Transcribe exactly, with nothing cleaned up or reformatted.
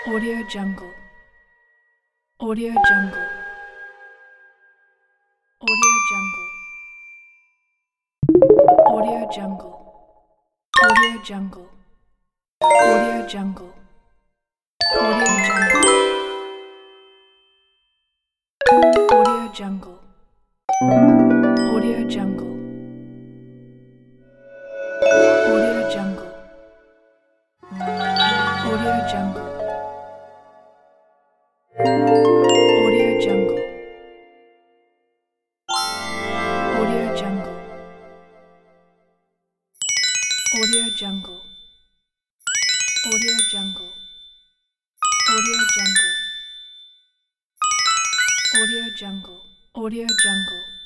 Audio Jungle. Audio Jungle. Audio Jungle. Audio Jungle. Audio Jungle. Audio Jungle. Audio Jungle. Audio Jungle. Audio Jungle. Audio Jungle. Audio Jungle. Audio Jungle. Audio Jungle. Audio Jungle. Audio Jungle. Audio Jungle. Audio Jungle. Audio Jungle.